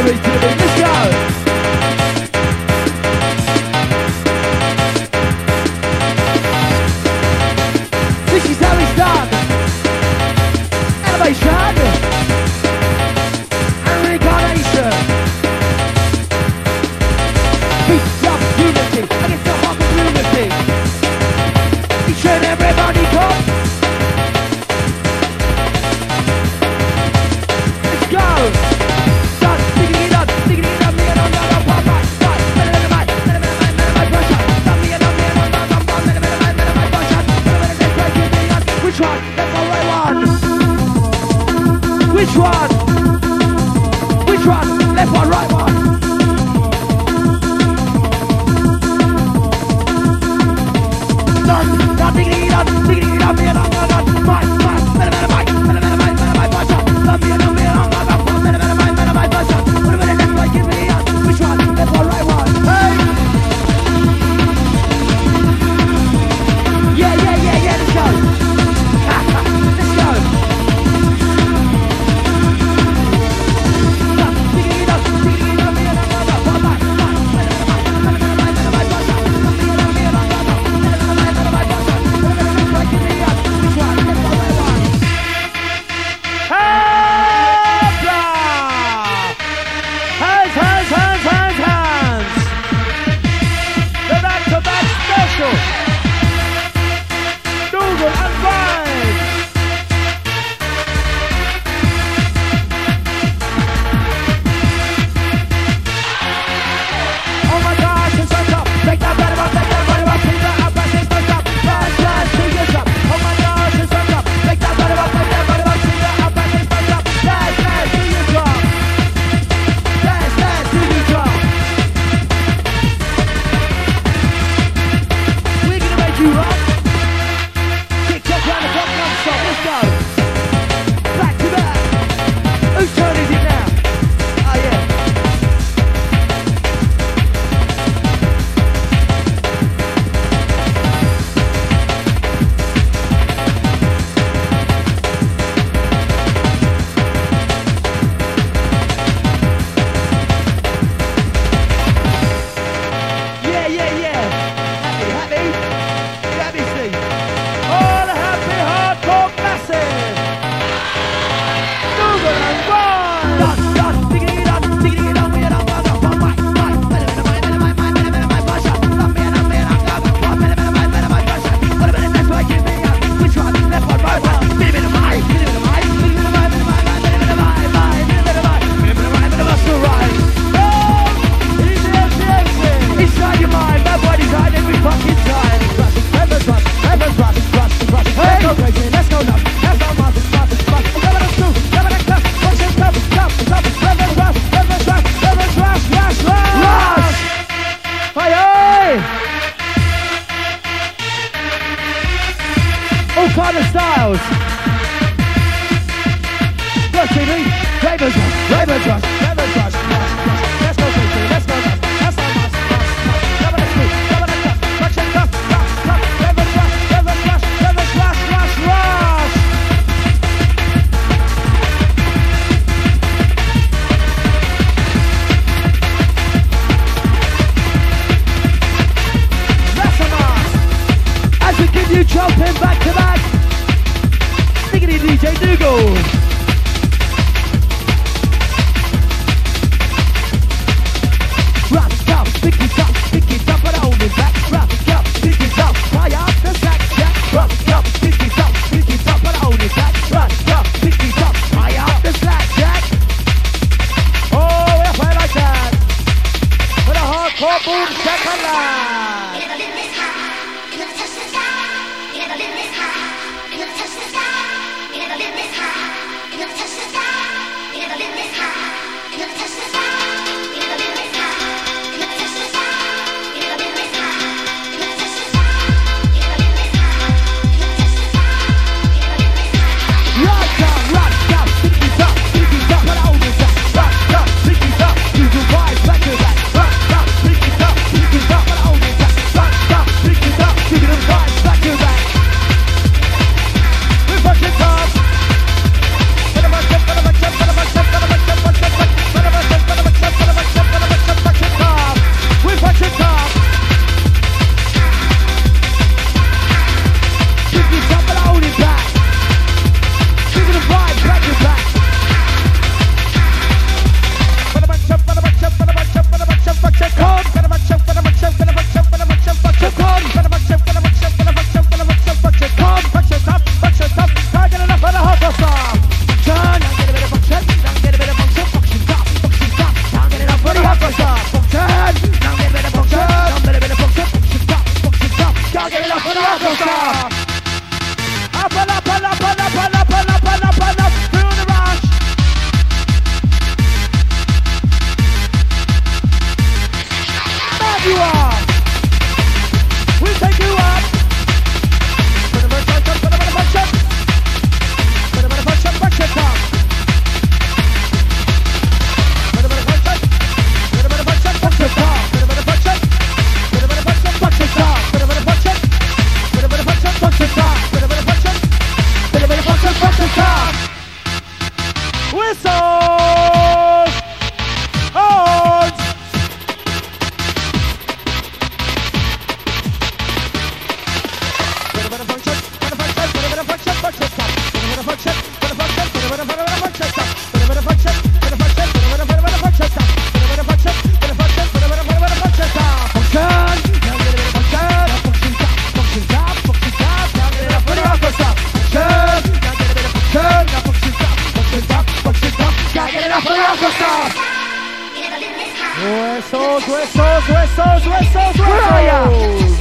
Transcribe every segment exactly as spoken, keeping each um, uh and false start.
it to me. Let's go. This is how it's done. Elevation and reincarnation. Peace, love, unity against the heart of unity. Each and everybody come. Let's go. Done, digging it up, digging it up, me and I'm gonna pop right, right. Better than my, better than my, better than my pressure. Done me and I'm me and I'm gonna pop, better than my, better than my pressure. Better than this way, give me up. Which one? Let's go right one. Which one? Which one? Left one, right one. Done, done, digging it up, digging it up, me and I'm gonna pop, right, better than my, better than my, better than my pressure. Done me and I'm me and I'm gonna pop, better than my, better than my pressure. Better than this way, give me up. Which one? Left one, right one. Hey! Yeah, yeah, yeah, yeah, let's go. Let's go. Done, digging it up, digging it up, me and I'm gonna pop, right, right. Better than my, better than my, better than my pressure. Done me and I'm me and I'm gonna pop, better than my, better than my pressure. Better than this way, give me up. Which one? Left one, right one. Hopla! Hands, hands, hands, hands, hands. The back-to-back special. Dougal and Vibes. Oh my gosh, it's so tough. Take that body up, take that body up, take that up, pass it, push up. Flash, flash, take it up. Oh my gosh, it's so tough. Take that body up, take that body up, take that up, pass it, push up. Flash, flash, take it up. Flash, flash, take it up. We're gonna make you up. Kick up round the clock non-stop. Let's go. Back to back. Whose turn is it now? Oh yeah. Yeah, yeah, yeah. Happy, happy. Happy, Steve. All the happy hardcore massive. Dougal and Vibes. Done, done, digging it up, digging it up, me and I'm gonna pop, right, right. Better than my, better than my, better than my pressure. Done me and I'm me and I'm gonna pop, better than my, better than my pressure. Better than this way, give me up. Which one? Left one, right one. Bit of my, bit of my, bit of my, bit of my, bit of my, bit of my, bit of my, bit of my, bit of my, bit of my, oh, easy, easy, easy. Inside your mind, that body's hide every fucking time. Let's rush, let's rush, let's rush, let's rush. Let's go crazy, let's go nuts. Let's go nuts, let's rush, let's rush. Never let's do, never let's touch. Push it, tough, tough, tough. Let's rush, let's rush, let's rush, rush, rush, rush. Hey, hey! All kind of styles. Rush, T V. Ravens rush, Ravens rush, Ravens rush, rush, rush. Let's go crazy, let's go nuts. Let's go nuts, rush, rush. Never let's do, never let's touch. Push it, tough, tough, tough. Ravens rush, Ravens rush, Ravens rush, rush, rush. That's a mark. As we give you jumping back to back. Stick it in D J Dougal. stuff. Whistles, whistles, whistles, whistles, whistles. Where are ya?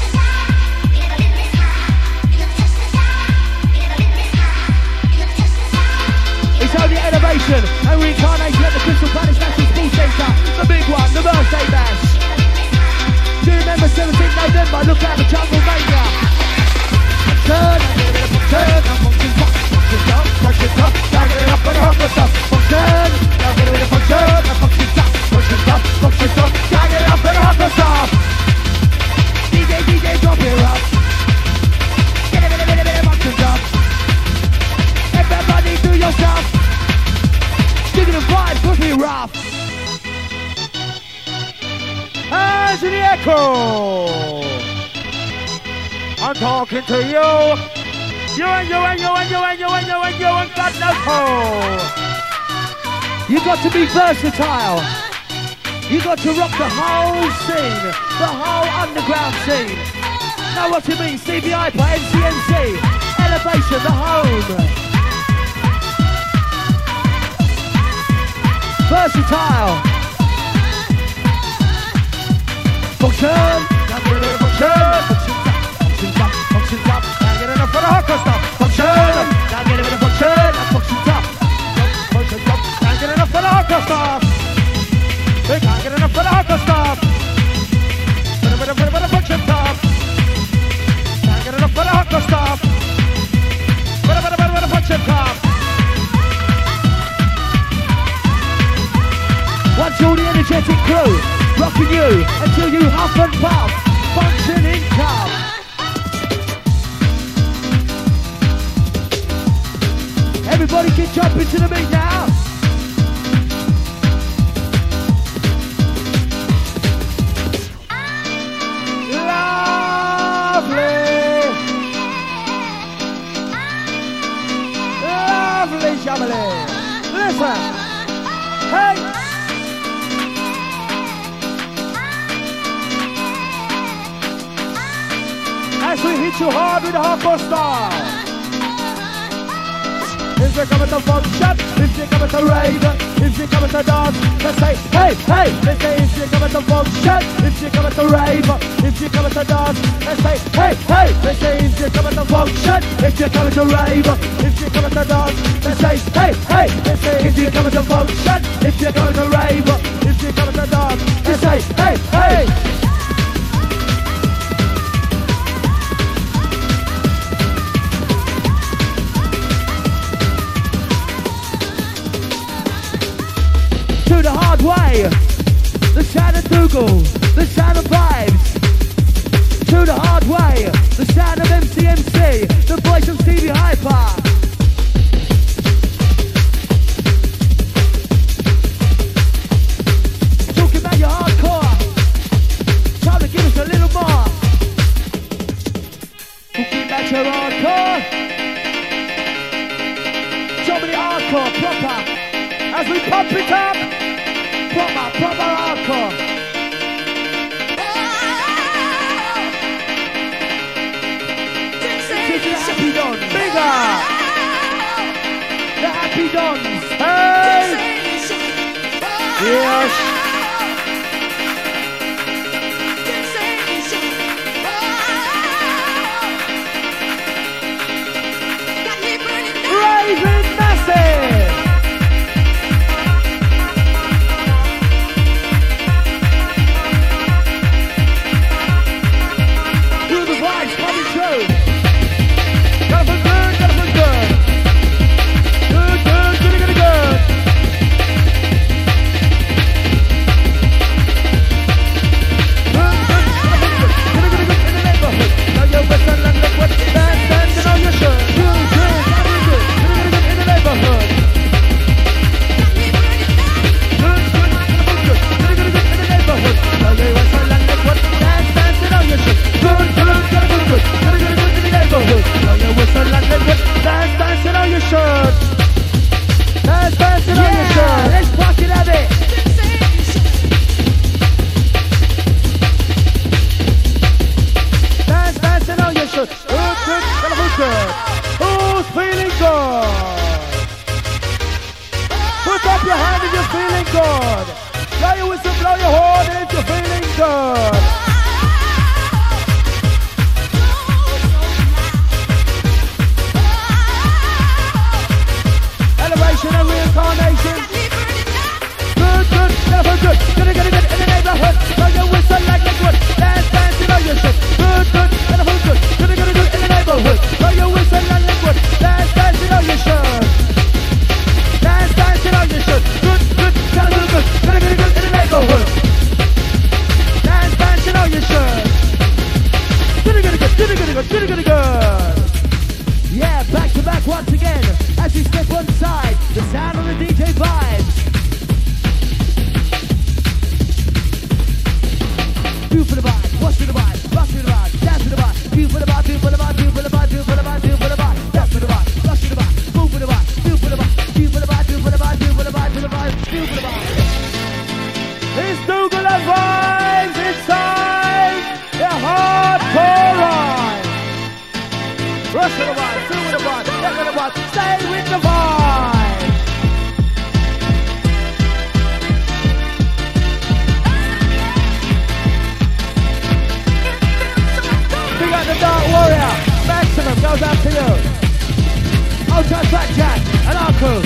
It's only elevation and reincarnation at the Crystal Palace National Sports Centre. The big one, the birthday bash. Do you remember seventeenth November? Look out the Jungle Mania. Turn, turn, function up, function up, function up, tagging it up and up and stuff. Function, now get rid of function, function up, function up, function up, tagging it up and up and stuff. D J, D J, drop it up. Get a bit, a bit, a bit of function up. Everybody do your stuff. Digging the vibe, put me rough. Hands in the echo. I'm talking to you. You and you and you and you and you and you and you and God knows who. You got to be versatile. You got to rock the whole scene, the whole underground scene. Know what it means? C B I for M C M C, elevation, the home. Versatile. Function, now get rid of function. Functions up, functions up, now get enough for the hardcore stuff. Function, now get rid of function. Now functions up, functions up, now get enough for the hardcore stuff. They can't get enough for the hardcore stuff. Put a bit of, put a bit of function stuff. Can't get enough for the hardcore stuff. Put a bit of, put a bit of function stuff. Once all the energetic crew rocking you until you huff and puff. Function income. Everybody can jump into the beat now. Lovely. Lovely jubbly. Listen. Hey. As we hit you hard with the hardcore style. If you come at the function, if you come at the rave, if you come at the dance, let's say, hey, hey, let's say if you come at the function, if you come at the rave, if you come at the dance, let's say, hey, hey, let's say if you come at the function, if you come at the rave, if you come at the dance, let's say, hey, hey, let's say if you come at the function, if you come at the rave, if you come at the dance, let's say, hey, hey. To the hard way, the sound of Dougal, the sound of vibes. To the hard way, the sound of M C M C, the voice of Stevie Hyper. Talking about your hardcore, time to give us a little more. Talking about your hardcore, show me the hardcore proper, as we pump it up. Proper, proper hardcore. This is the Happy Dons. Bigger. The Happy Dons. Hey. Yes. Raving Massive. good. Elevation and reincarnation. Good, good, never good. Good, good, good in the neighborhood. Blow your whistle like liquid. Dance, dance, you know your shit. Good, good, never good. Good, good, good in the neighborhood. Blow your whistle like liquid. Dance, dance, you know your shit. Dance, dance, you know your shit. Good, good, never good. Good, good, good in the neighborhood. Dance, dance, you know your shit. Good, good, good, good, good, good, good, good. Yeah, back to back once again. As we step one side, the sound of the D J vibes. Do for the vibe, watch for the vibe, rock for the vibe, dance for the vibe. Do for the vibe, do for the vibe, do for the vibe, do for the vibe, do for the vibe, dance for the vibe, rock for the vibe, move for the vibe, do for the vibe, do for the vibe, do for the vibe, do for the vibe, do for the vibe, do for the vibe. It's Dougal and Vibes, it's time, the hardcore ride. Rush for the vibe, do for the vibe, get for the vibe, stay with the vibe. Big up the Dark Warrior, maximum goes out to you. Ultra Black Jack and our crew.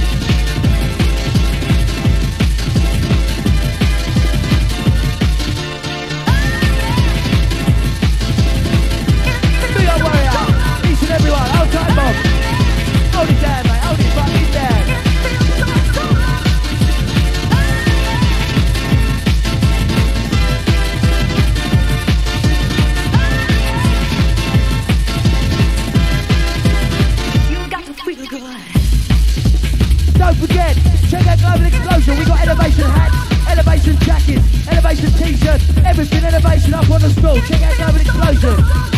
Big up Warrior, each and everyone, outside Bob. Hold it down, mate, hold it, fuck it down. Don't forget, check out Global Explosion. We got elevation hats, elevation jackets, elevation t-shirts, everything elevation up on the stall. Check out Global Explosion.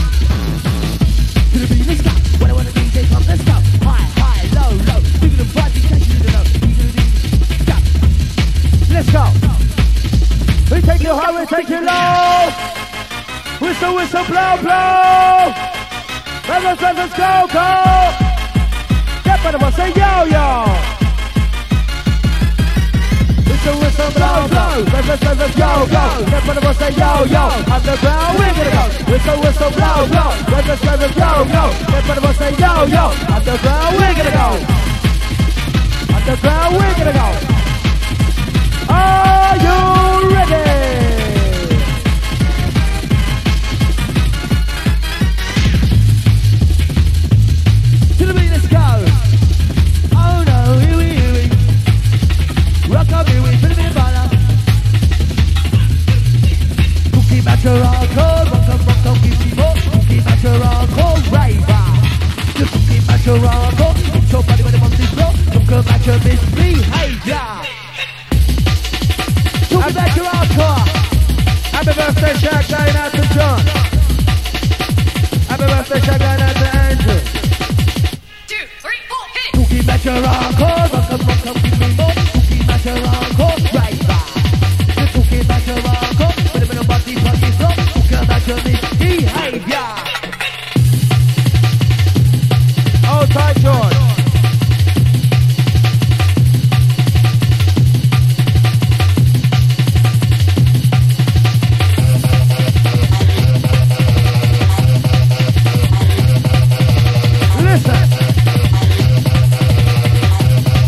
To the beat, let's go. When I want a D J pump, let's go. High, high, low, low. Bigger than five, in case you didn't know. Go. Let's go. We take you high, we take you low. Whistle, whistle, blow, blow. Let's, let's, let's go, go. Step on the bus, say yo, yo. Whistle, whistle, blow, blow. Let's, let's, let's, let's go, go. Step on the bus, say yo, yo. Underground, we're gonna go. Whistle, whistle, blow, blow. Let's, let's, let's, let's go, go. Step on the bus, say yo, yo. Underground, we're gonna go. Underground, we're gonna go. Are you ready? To the beat, let's go. Oh no, here we, here we. Rock up, here we, put a bit of baller. Cookie matter hardcore, rock up, rock up, give me more. Cookie matter hardcore, raver. The cookie matter hardcore, it's your body when it wants to flow. Cookie matter misbehavior. Cookie matter hardcore. Happy birthday, Shaq, going out to John. Happy birthday, Shaq, going out to Andrew. Cookie matter hardcore, rock up, rock up, give me more. Cookie matter hardcore, raver. The cookie matter hardcore, with a bit of body, body flow. Cookie matter misbehavior. Oh, Ty George. Listen.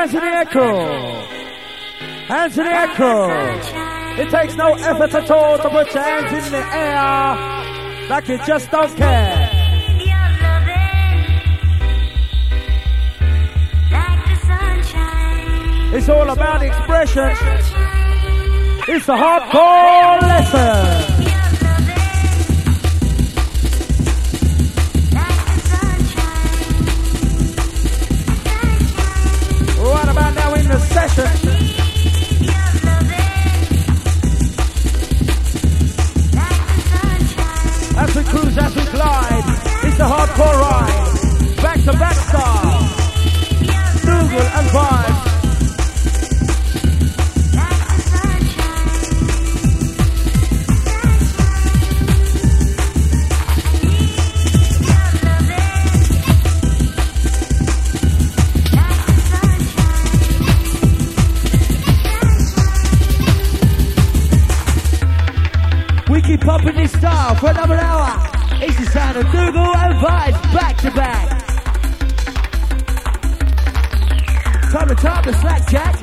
Hands in the air crew. Hands in the air crew. It takes no effort at all to put your hands in the air like you just don't care. It's all about expression. It's a hardcore lesson. Right about now in the session. As we cruise, as we glide, it's a hardcore ride. Back to back style. Dougal and vibes. Popping this style for another hour. It's the sound of Dougal and vibes back to back. Time to top the slack jack.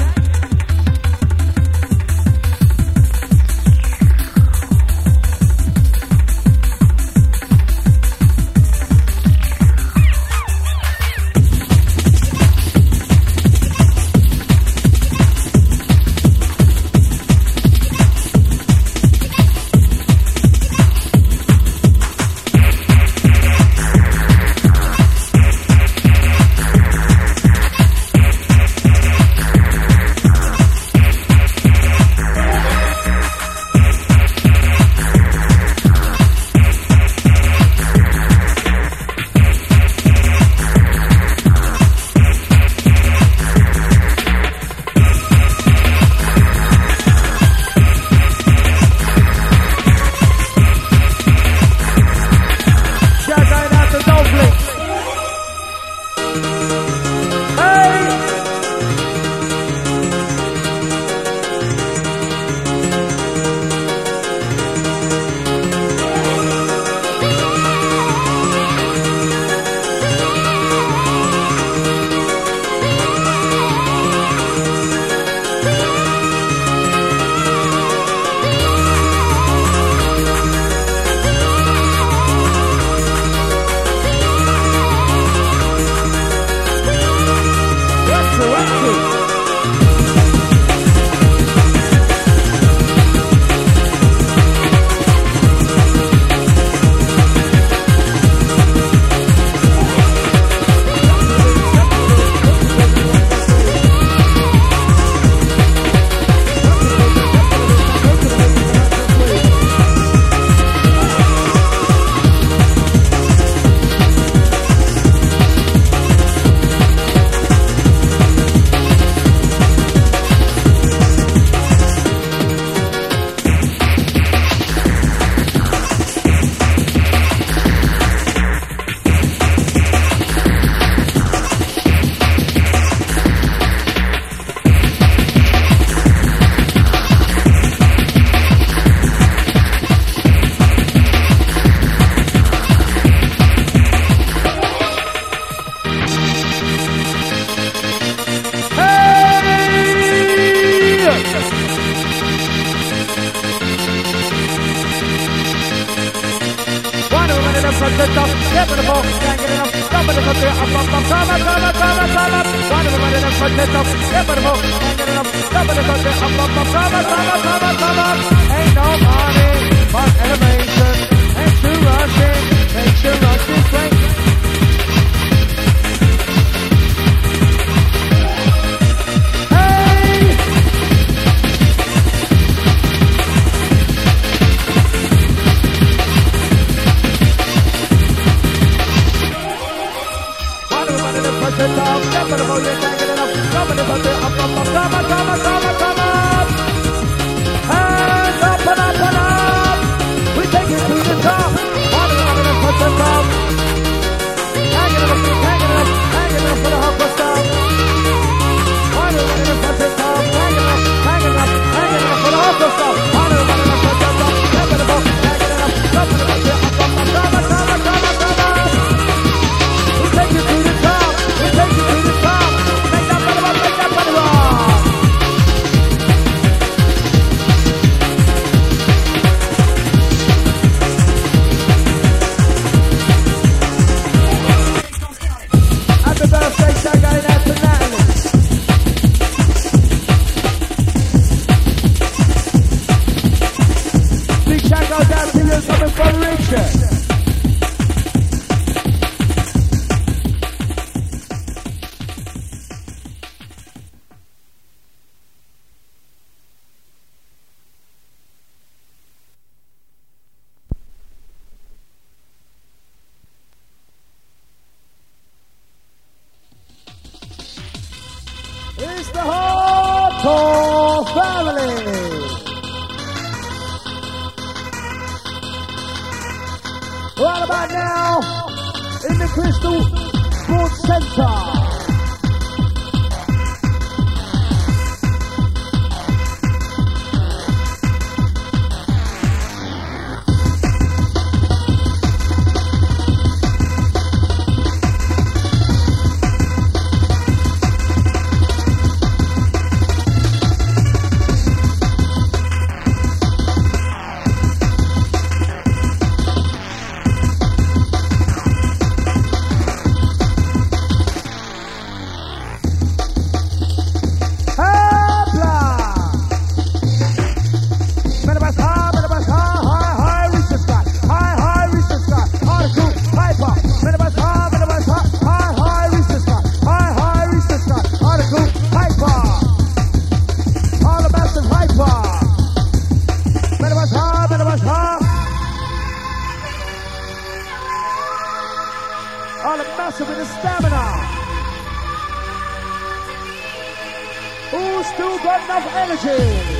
family. Right about now, in the Crystal Sports Centre. With the stamina. Who's still got enough energy?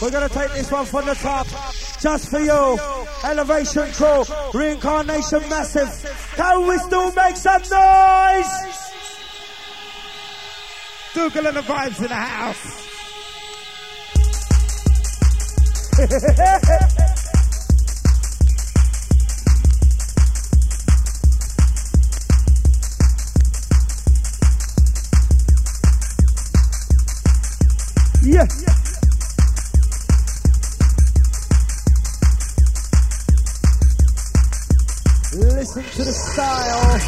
We're gonna take this one from the top, just for you. Elevation Crew, Reincarnation Massive. Can we still make some noise? Dougal and the vibes in the house. Yeah. Listen to the style.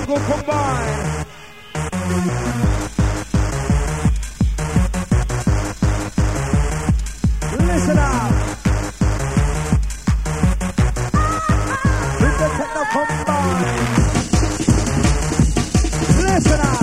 jungle combined. Listen up. With the techno combined. Listen up.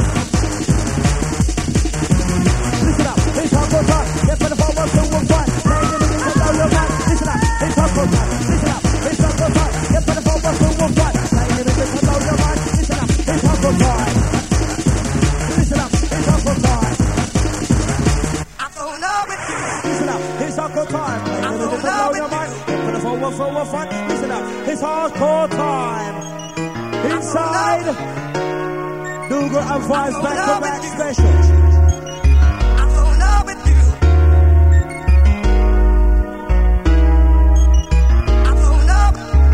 Listen up. It's hardcore time. Get for the phone, one, two, one, one. Play the music and blow your mind. Listen up. It's hardcore time. Listen up. It's hardcore time. Get for the phone, one, two, one, one. Play the music and blow your mind. Listen up. It's hardcore time. Listen up. It's hardcore time. I'm so in love with you. Listen up. It's hardcore time. Play the music and blow your mind. Get for the phone, one, two, one, one. Listen up. It's hardcore time. Inside. Dougal and Vibes back-to-back specials. I'm so in love with you. I'm so in love.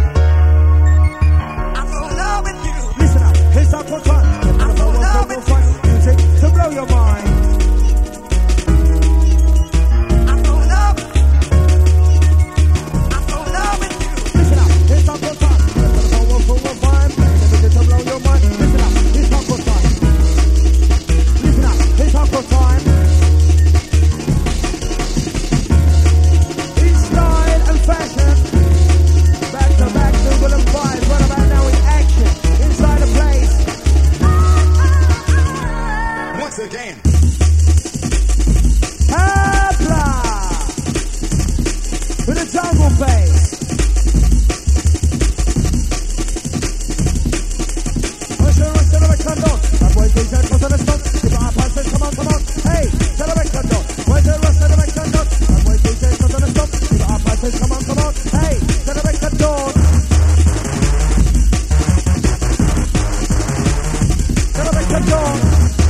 I'm so in love with you. Listen up, it's hardcore time. I'm so in love with you. Music to blow your mind. I'm so in love. I'm so in love with you. Listen up, it's hardcore time. Music to blow your mind. Listen up, it's hardcore time. Listen up, it's hardcore time. In style and fashion. Back to back, Dougal and Vibes. Right about now in action. Inside the place. Once again. Habla! With a jungle bass. Usher, usher, the candle. That boy D J, cause on the spot. Keep our passes, come on, come on. Hey, tell the candle. Usher, usher, the candle. That boy D J, cause on the spot. Keep our passes, come on, come on. Hey, tell the candle. Tell the candle.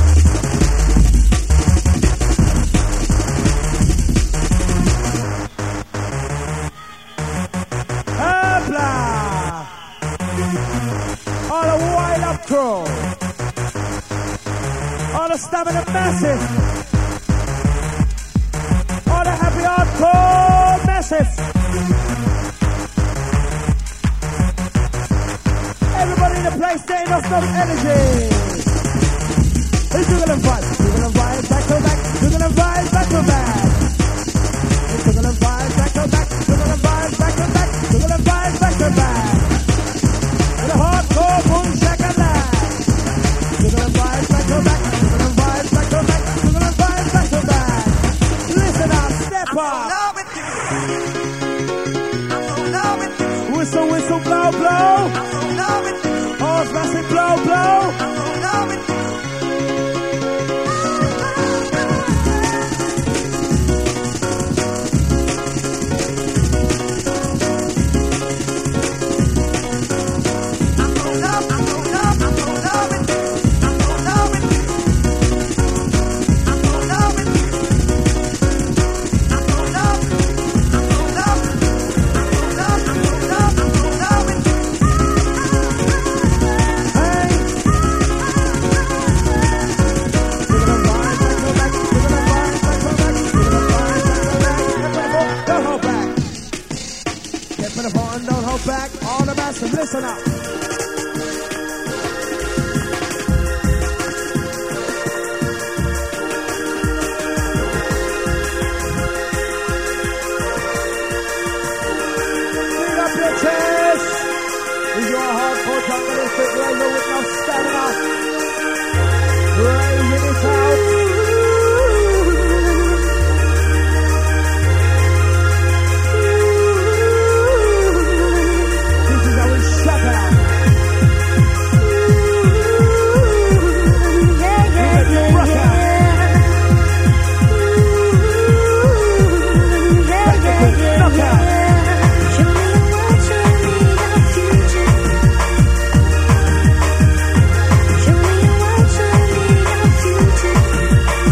Habla! All the wild up crew. All the stamina massive. All the happy hardcore massive. Everybody in the place getting off some energy. It's Dougal and Vibes. Dougal and Vibes back to back. Dougal and Vibes back to back. It's Dougal and Vibes back to back. Dougal and Vibes back to back. Dougal and Vibes back to back. With a hardcore boom shakalak. Dougal and Vibes back to back. Dougal and Vibes back to back. Dougal and Vibes back to back. Listen up, step I'm so in up. love with you. I'm so in love with you. Whistle, whistle, blow, blow. I'm so in love with you. Horse massive, blow, blow. I'm so in love with you. I'm so in love. I'm so in love. I'm so in love with you. I'm so in love with you. I'm so in love with you. I'm so in love. I'm so in love. I'm so in love. I'm so in love. I'm so in love with you. Hey. Dougal and Vibes back to back. Dougal and Vibes back to back. Dougal and Vibes back to back. Don't hold back. Get for the phone, don't hold back. All the massive, listen up. Big up your chest. Is your hardcore jungle fit laser with no stamina? Raising it out. This is how we shut out. Let me rock out. Technical knockout. Show me what you need, our future.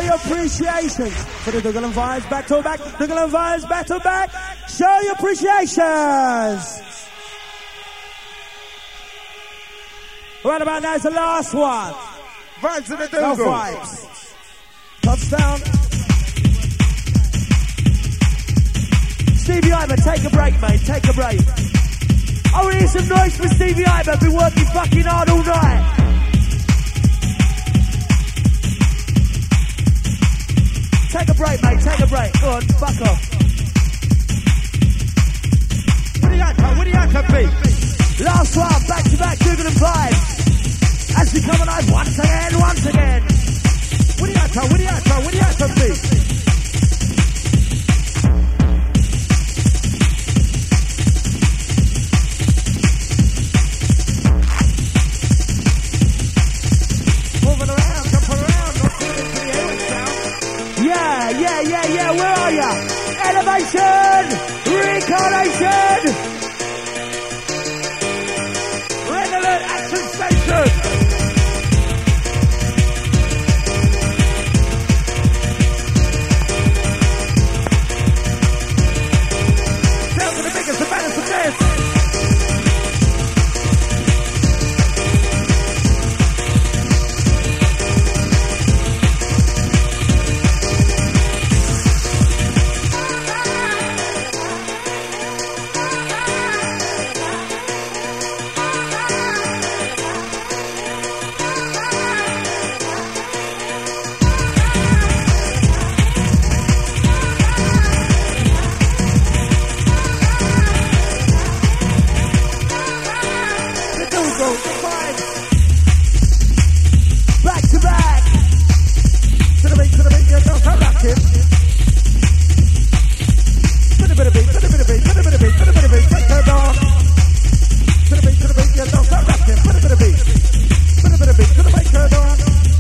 your appreciation for the Dougal and Vibes back to back. Dougal and Vibes back to back. Show your appreciations. Right about now is the last one. Vibes to the No Dougal. vibes. Touchdown. Stevie Iber, take a break, mate. Take a break. I want to hear some noise for Stevie Iber. Been working fucking hard all night. Take a break, mate. Take a break. Go on, fuck off. What do you got? What do you got, beat? Last one, back to back, Dougal and Vibes. As we come alive once again, once again. What do you got? What do you got? What do you got, beat? Moving around, jumping around, not feeling to the air sound. Yeah, yeah, yeah, yeah. Where are ya? Elevation, reincarnation, Red Alert Action Station. Down to the biggest, the baddest, the best. back to back. To the beat, to the beat, yeah, don't stop rocking. To the bit of beat, to the bit of beat, to the bit of beat, to the bit of beat, break her down. To the beat, to the beat, yeah, don't stop rocking. Put a bit of beat, put a bit of beat, to the break her down.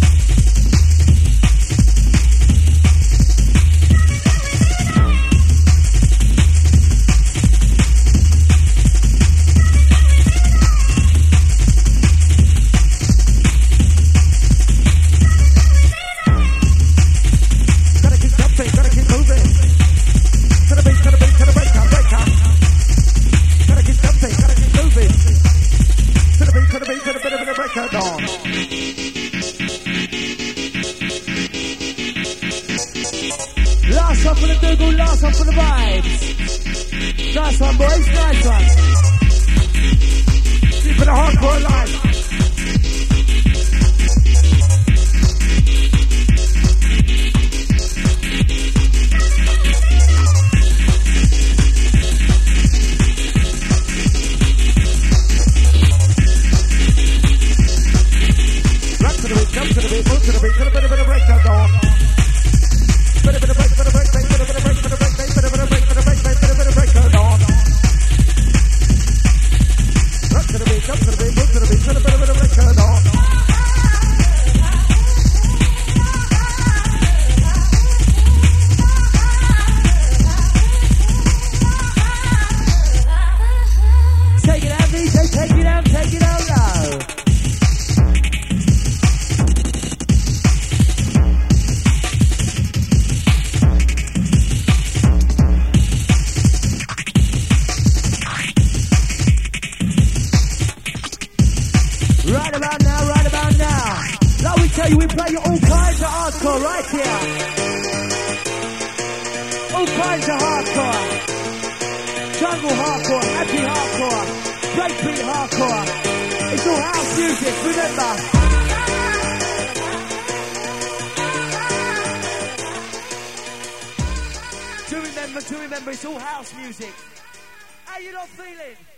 Last one for the Dougal, last one for the vibes. Nice one, boys, nice one. Keeping the hardcore alive. Rock to the beat, jump to the beat, move to the beat, to the bit of a break that down. Bit of a break, bit of a break, bit of a break, bit of a break, bit of a break, bit of a break, bit of a break that down. Rock to the beat, jump to the beat, move to the beat, to the bit of a break that down. Take it out, D J, take it out, take it out now. Right about now, right about now. Like we tell you, we play you all kinds of hardcore right here. All kinds of hardcore. Jungle hardcore, happy hardcore, breakbeat hardcore. It's all house music, remember. To remember, to remember, it's all house music. How you not feeling?